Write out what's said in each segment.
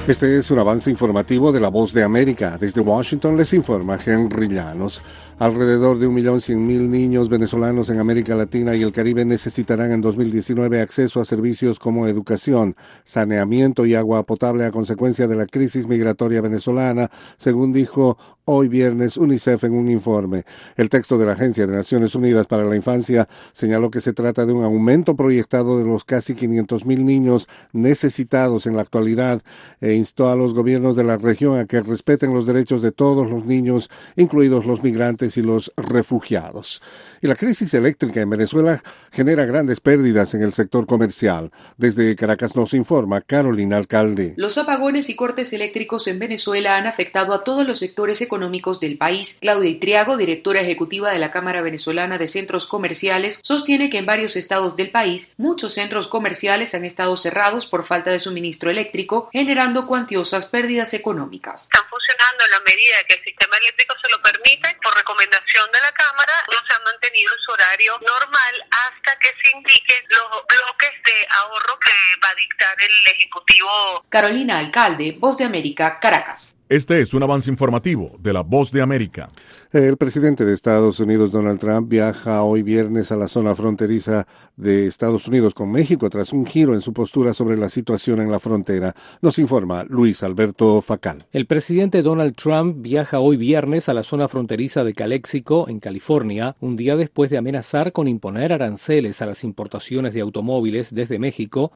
Este es un avance informativo de La Voz de América. Desde Washington les informa Henry Llanos. Alrededor de 1.100.000 niños venezolanos en América Latina y el Caribe necesitarán en 2019 acceso a servicios como educación, saneamiento y agua potable a consecuencia de la crisis migratoria venezolana, según dijo hoy viernes UNICEF en un informe. El texto de la Agencia de Naciones Unidas para la Infancia señaló que se trata de un aumento proyectado de los casi 500.000 niños necesitados en la actualidad e instó a los gobiernos de la región a que respeten los derechos de todos los niños, incluidos los migrantes y los refugiados. Y la crisis eléctrica en Venezuela genera grandes pérdidas en el sector comercial. Desde Caracas nos informa Carolina Alcalde. Los apagones y cortes eléctricos en Venezuela han afectado a todos los sectores económicos del país. Claudia Itriago, directora ejecutiva de la Cámara Venezolana de Centros Comerciales, sostiene que en varios estados del país muchos centros comerciales han estado cerrados por falta de suministro eléctrico, generando cuantiosas pérdidas económicas. Están funcionando en la medida que el sistema eléctrico se lo permite. Por recomendación de la Cámara, no se han mantenido en su horario normal hasta que se indiquen los bloques de ahorro que va a dictar el Ejecutivo. Carolina Alcalde, Voz de América, Caracas. Este es un avance informativo de La Voz de América. El presidente de Estados Unidos, Donald Trump, viaja hoy viernes a la zona fronteriza de Estados Unidos con México tras un giro en su postura sobre la situación en la frontera. Nos informa Luis Alberto Facal. El presidente Donald Trump viaja hoy viernes a la zona fronteriza de Calexico, en California, un día después de amenazar con imponer aranceles a las importaciones de automóviles desde México.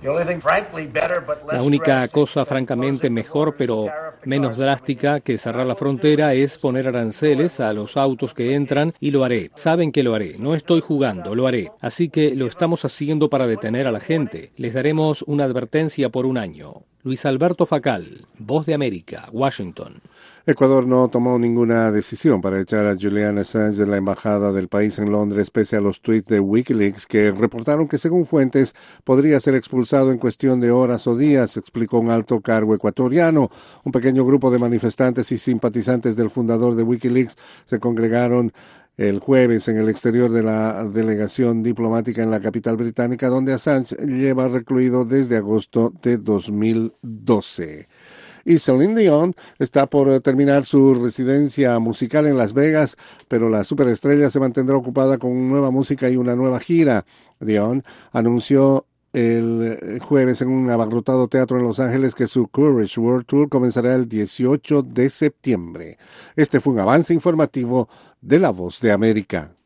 La única cosa francamente mejor, pero menos drástica que cerrar la frontera es poner aranceles a los autos que entran, y lo haré. Saben que lo haré. No estoy jugando, lo haré. Así que lo estamos haciendo para detener a la gente. Les daremos una advertencia por un año. Luis Alberto Facal, Voz de América, Washington. Ecuador no tomó ninguna decisión para echar a Julian Assange de la embajada del país en Londres pese a los tuits de Wikileaks que reportaron que, según fuentes, podría ser expulsado en cuestión de horas o días, explicó un alto cargo ecuatoriano. Un pequeño grupo de manifestantes y simpatizantes del fundador de Wikileaks se congregaron el jueves en el exterior de la delegación diplomática en la capital británica, donde Assange lleva recluido desde agosto de 2012. Y Celine Dion está por terminar su residencia musical en Las Vegas, pero la superestrella se mantendrá ocupada con nueva música y una nueva gira. Dion anunció el jueves en un abarrotado teatro en Los Ángeles que su Courage World Tour comenzará el 18 de septiembre. Este fue un avance informativo de La Voz de América.